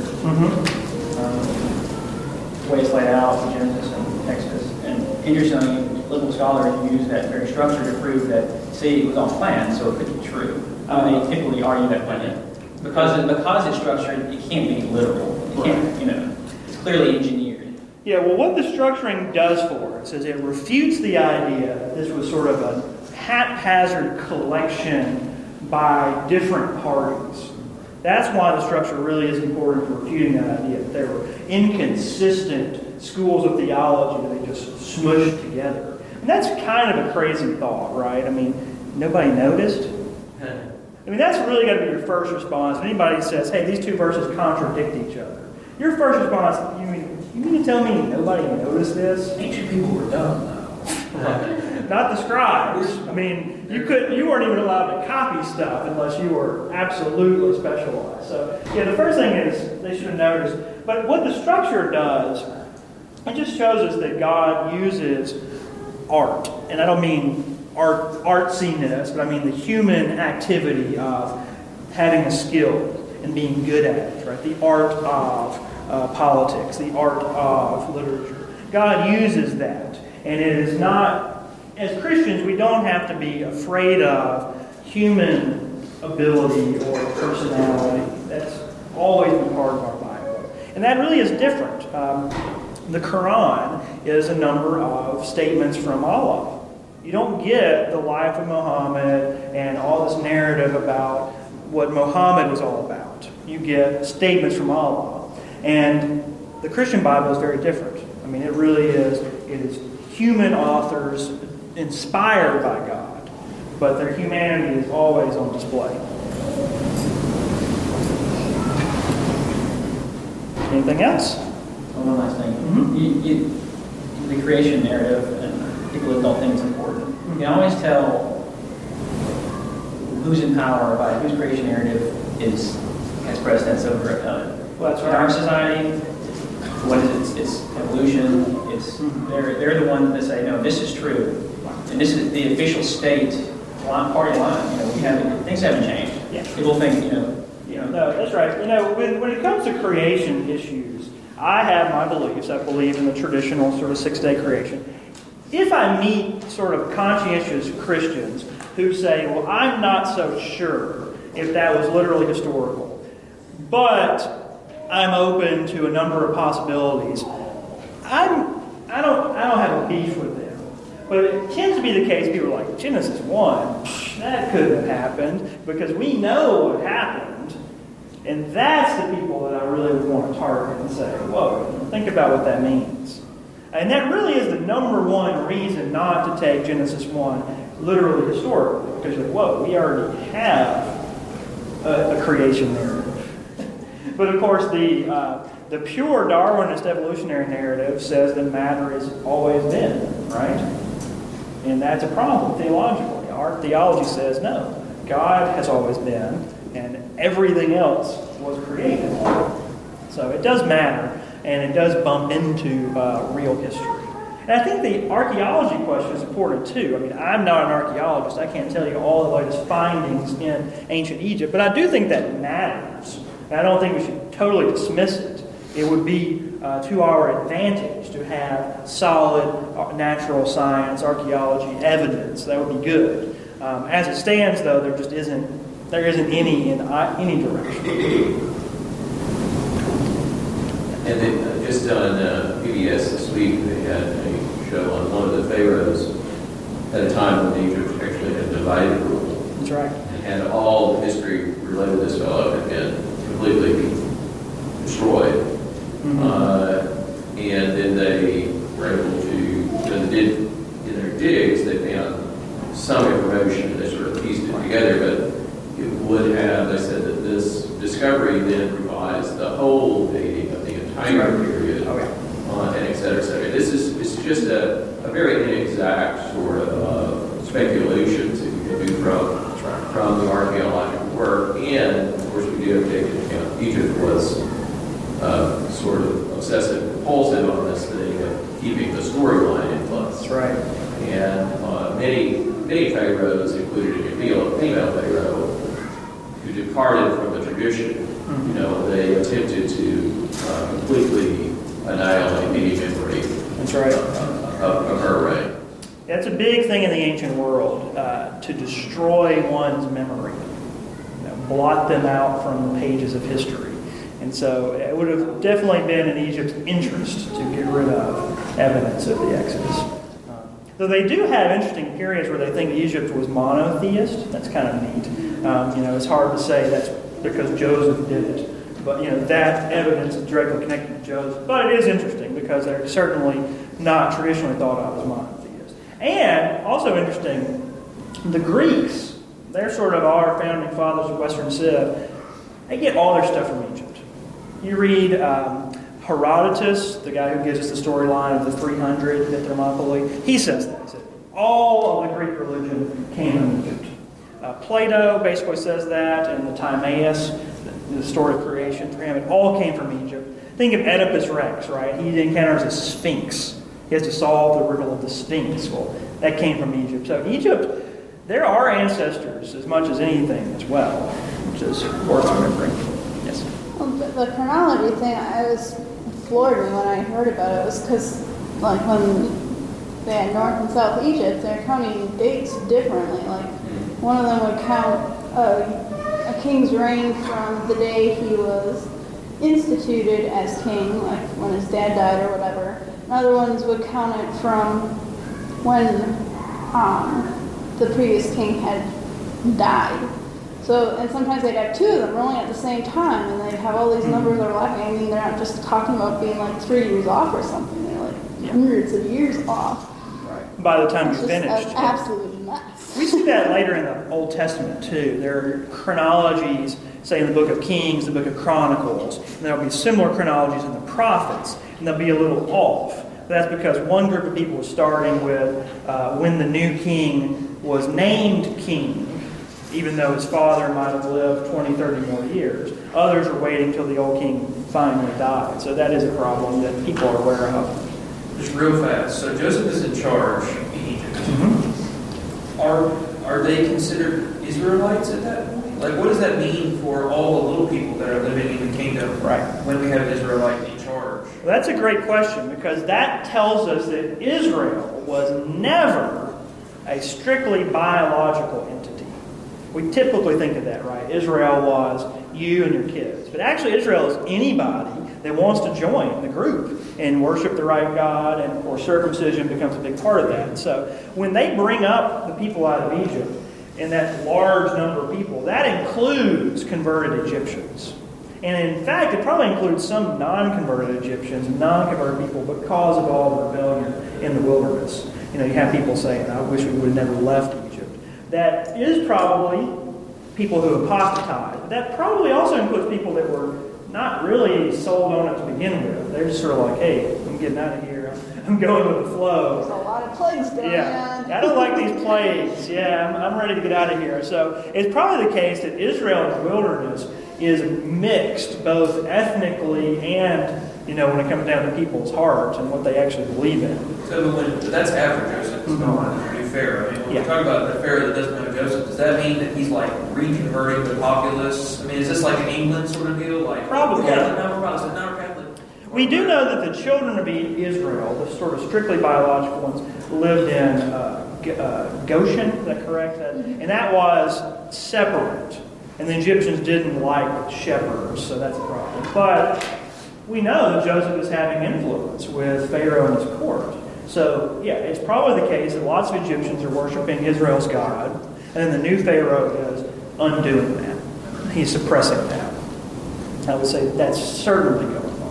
The way it's laid out in Genesis and Exodus. And interestingly, liberal scholars use that very structure to prove that, it was on plan, so it could be true. They typically argue that way. Because it's structured, it can't be literal. It can't, it's clearly engineered. Yeah, well, what the structuring does for us is it refutes the idea that this was sort of a haphazard collection by different parties. That's why the structure really is important for refuting that idea, that there were inconsistent schools of theology that they just smushed together. And that's kind of a crazy thought, right? Nobody noticed. That's really got to be your first response. If anybody says, hey, these two verses contradict each other, your first response, you mean to tell me nobody noticed this? Ancient people were dumb, though. Not the scribes. You weren't even allowed to copy stuff unless you were absolutely specialized. So, the first thing is they should have noticed. But what the structure does, it just shows us that God uses art. And I don't mean artsiness, but I mean the human activity of having a skill and being good at it, right? The art of politics, the art of literature. God uses that. And it is not, as Christians, we don't have to be afraid of human ability or personality. That's always been part of our Bible. And that really is different. The Quran is a number of statements from Allah. You don't get the life of Muhammad and all this narrative about what Muhammad was all about. You get statements from Allah. And the Christian Bible is very different. It really is. It is human authors inspired by God, but their humanity is always on display. Anything else? One last thing. The creation narrative, and people that don't think it's important, you can always tell who's in power, by whose creation narrative has precedence over Well, that's in our right. society. What is it? It's evolution. They're the ones that say, no, this is true, and this is the official state party line. Things haven't changed. Yeah. People think, No, that's right. When it comes to creation issues, I have my beliefs. I believe in the traditional sort of 6-day creation. If I meet sort of conscientious Christians who say, well, I'm not so sure if that was literally historical, but I'm open to a number of possibilities, I don't have a beef with them. But it tends to be the case, people are like, Genesis 1, that couldn't have happened, because we know what happened. And that's the people that I really would want to target and say, whoa, think about what that means. And that really is the number one reason not to take Genesis 1 literally historically, because you're like, whoa, we already have a creation narrative. But of course, the pure Darwinist evolutionary narrative says that matter has always been, right? And that's a problem theologically. Our theology says no, God has always been, and everything else was created. So it does matter, and it does bump into real history. And I think the archaeology question is important too. I mean, I'm not an archaeologist. I can't tell you all the latest findings in ancient Egypt, but I do think that matters. And I don't think we should totally dismiss it. It would be to our advantage to have solid natural science, archaeology evidence. That would be good. As it stands, though, there isn't any in any direction. And then just on PBS this week, they had a show on one of the pharaohs at a time when Egypt actually had divided rule. That's right. And all the history related to this fellow had been completely destroyed. And then they were able to, in their digs, they found some information, they sort of pieced it together, but it would have, they said that this discovery then provides the whole dating of the entire period, and et cetera, et cetera. It's just a very inexact sort of speculations that you can do from the archaeological work, and of course we do have to take into account Egypt was sort of obsessive compulsive on this thing of keeping the storyline in place. That's right. And many pharaohs, including a female pharaoh, who departed from the tradition, they attempted to completely annihilate any memory That's right. of her reign. That's a big thing in the ancient world, to destroy one's memory, blot them out from the pages of history. And so it would have definitely been in Egypt's interest to get rid of evidence of the Exodus. Though they do have interesting periods where they think Egypt was monotheist. That's kind of neat. It's hard to say that's because Joseph did it. But, that evidence is directly connected to Joseph. But it is interesting because they're certainly not traditionally thought of as monotheists. And also interesting, the Greeks, they're sort of our founding fathers of Western Civ. They get all their stuff from Egypt. You read Herodotus, the guy who gives us the storyline of the 300 at Thermopylae. He says that. He said, all of the Greek religion came from Egypt. Plato basically says that, and the Timaeus, the story of creation for him, it all came from Egypt. Think of Oedipus Rex, right? He encounters a sphinx. He has to solve the riddle of the sphinx. Well, that came from Egypt. So Egypt, they're our ancestors as much as anything as well, which is worth remembering. Yes? Well, the chronology thing, I was floored when I heard about it, was because, like, when they had North and South Egypt, they're counting dates differently. Like, one of them would count a king's reign from the day he was instituted as king, like when his dad died or whatever. And other ones would count it from when the previous king had died. So, and sometimes they'd have two of them rolling at the same time, and they'd have all these numbers overlapping. I mean, they're not just talking about being like 3 years off or something. They're like hundreds of years off. Right. By the time It's you just finished. an absolute mess. We see that later in the Old Testament, too. There are chronologies, say in the book of Kings, the book of Chronicles, and there will be similar chronologies in the prophets, and they'll be a little off. That's because one group of people was starting with when the new king was named king, even though his father might have lived 20, 30 more years. Others are waiting till the old king finally died. So that is a problem that people are aware of. Just real fast. So Joseph is in charge in Egypt. Are they considered Israelites at that point? Like, what does that mean for all the little people that are living in the kingdom Right. when we have Israelite in charge? Well, that's a great question, because that tells us that Israel was never a strictly biological entity. We typically think of that, right? Israel was you and your kids. But actually, Israel is anybody that wants to join the group and worship the right God, and of course circumcision becomes a big part of that. So when they bring up the people out of Egypt, and that large number of people, that includes converted Egyptians. And in fact, it probably includes some non-converted Egyptians, non-converted people, because of all the rebellion in the wilderness. You know, you have people saying, I wish we would have never left Egypt. That is probably people who apostatized. But that probably also includes people that were not really sold on it to begin with. They're just sort of like, hey, I'm getting out of here. I'm going with the flow. There's a lot of plagues going on. I don't like these plagues. Yeah, I'm ready to get out of here. So it's probably the case that Israel in the wilderness is mixed both ethnically and, when it comes down to people's hearts and what they actually believe in. So that's after Joseph is gone as the new Pharaoh. I mean, when we talk about the Pharaoh that doesn't know Joseph, does that mean that he's like reconverting the populace? I mean, is this like an England sort of deal? Like, probably. Yeah, no, we're Protestant, no, we're Catholic. We do know that the children of Israel, the sort of strictly biological ones, lived in Goshen, is that correct? And that was separate. And the Egyptians didn't like shepherds, so that's a problem. But we know that Joseph is having influence with Pharaoh and his court. So, yeah, it's probably the case that lots of Egyptians are worshiping Israel's God, and then the new Pharaoh is undoing that. He's suppressing that. I would say that's certainly going on.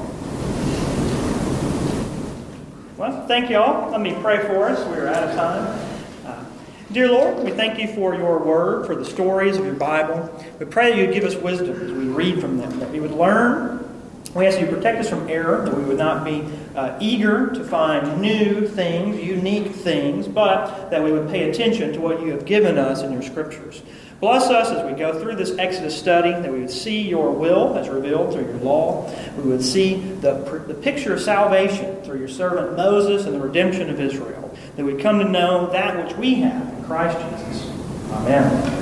Well, thank you all. Let me pray for us. We're out of time. Dear Lord, we thank you for your word, for the stories of your Bible. We pray that you would give us wisdom as we read from them, that we would learn. We ask you to protect us from error, that we would not be eager to find new things, unique things, but that we would pay attention to what you have given us in your scriptures. Bless us as we go through this Exodus study, that we would see your will as revealed through your law. We would see the picture of salvation through your servant Moses and the redemption of Israel. That we'd come to know that which we have in Christ Jesus. Amen.